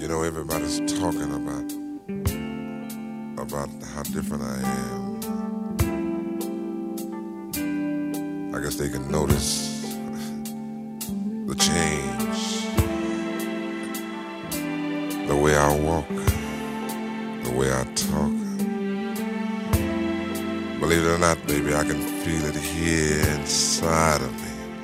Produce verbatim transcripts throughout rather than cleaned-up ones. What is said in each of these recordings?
You know, everybody's talking about about how different I am. I guess they can notice the change, the way I walk, the way I talk. Believe it or not, baby, I can feel it here inside of me.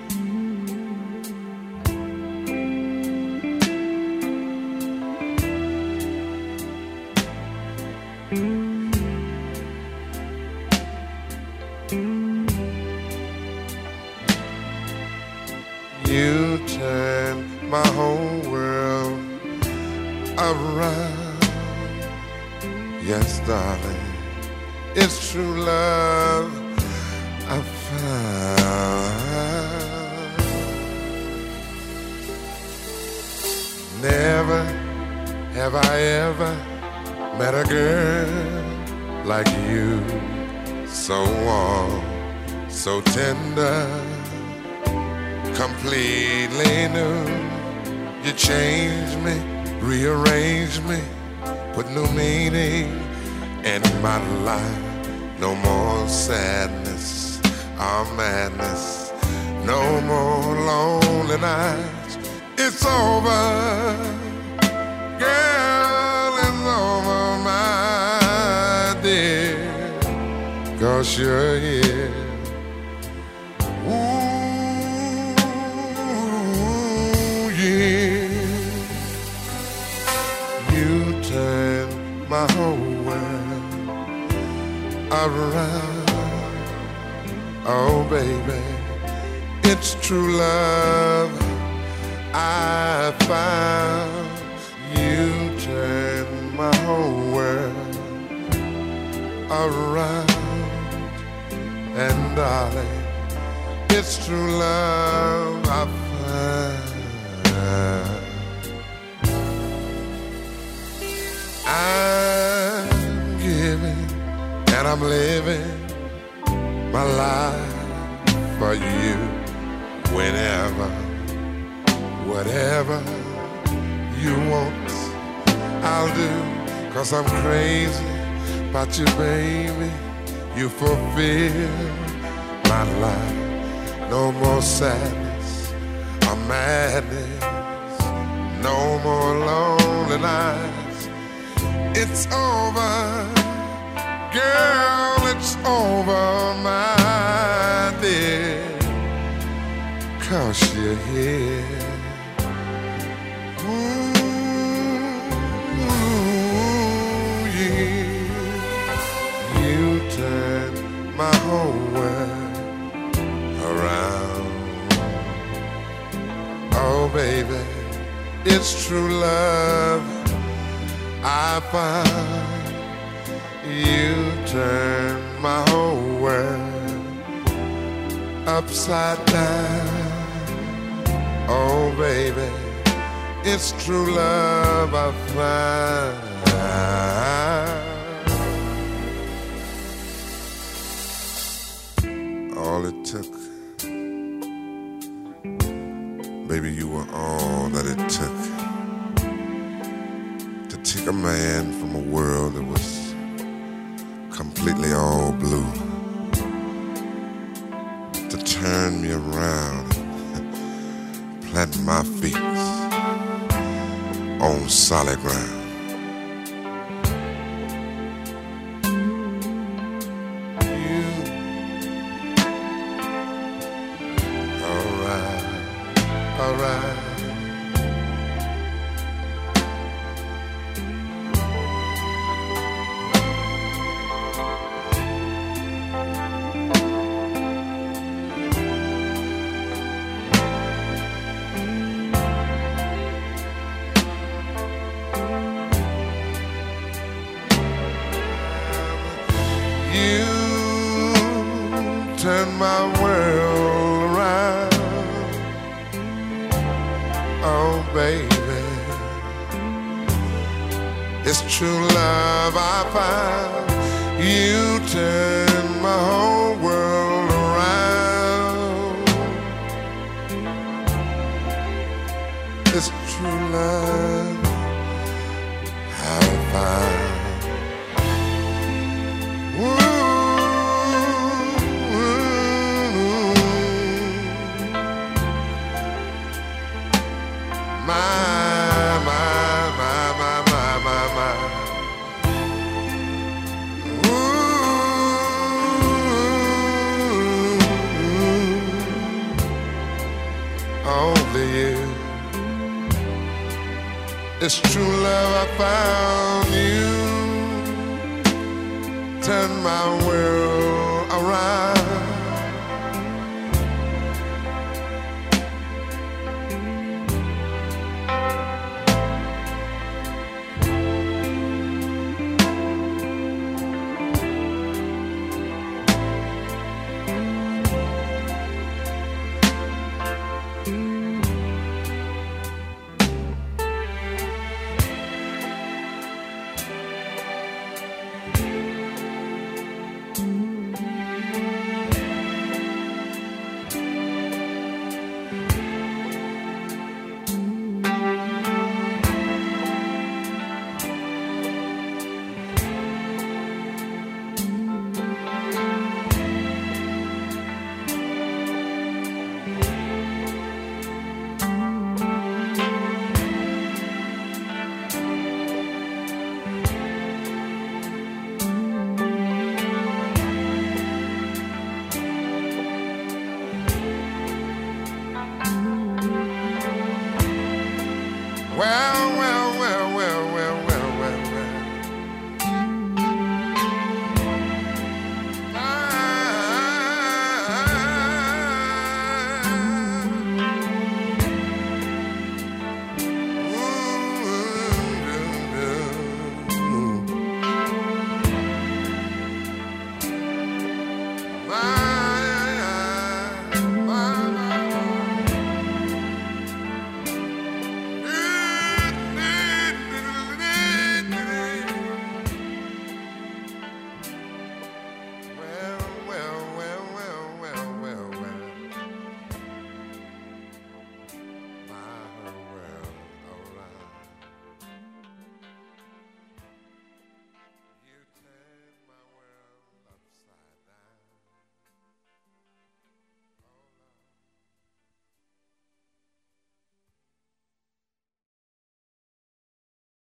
You turn my whole world around. Yes, darling, it's true love I found. Never have I ever met a girl like you, so warm, so tender, completely new. You changed me, rearranged me, put new meaning in my life. No more sadness or madness, no more lonely nights. It's over, girl, it's over, my dear, 'cause you're here. My whole world around. Oh, baby, it's true love I found. You turn my whole world around. And darling, it's true love I found. I'm giving and I'm living my life for you. Whenever, whatever you want, I'll do. 'Cause I'm crazy about you, baby. You fulfill my life. No more sadness or madness, no more lonely nights. It's over, girl, it's over, my dear, 'cause you're here. Ooh, yeah. You turn my whole world around. Oh, baby, it's true love I found. You turn my whole world upside down. Oh, baby, it's true love I found. All it took, baby, you were all that it took. Take a man from a world that was completely all blue to turn me around and plant my feet on solid ground. You, all right, all right. You turn my world around. Oh, baby, it's true love I found. You turn my whole world around. It's true love I found. Ooh, my, my, my, my, my, my, my. Ooh, over you. It's true love I found you. Turn my world around. Well,